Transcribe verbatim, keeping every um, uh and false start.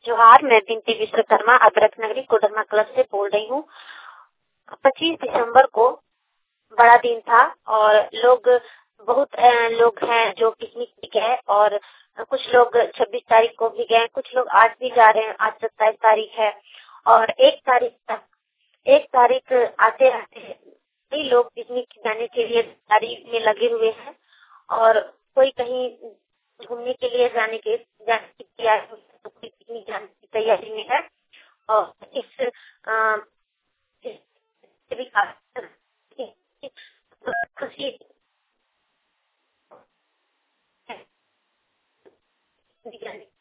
जोहार, मैं बिनती विश्वकर्मा अदरक नगरी कोडरमा क्लब से बोल रही हूँ। पच्चीस दिसंबर को बड़ा दिन था और लोग बहुत अ, लोग हैं जो पिकनिक भी गए और कुछ लोग छब्बीस तारीख को भी गए, कुछ लोग आज भी जा रहे हैं। आज सत्ताईस तारीख है और एक तारीख तक एक तारीख आते आते कई लोग पिकनिक जाने के लिए तैयारी में लगे हुए हैं और कोई कहीं घूमने के लिए जाने के जाने की तैयारी में है, तो कोई पिकनिक जाने की तैयारी में है। और इस अ, इस भी खुशी है।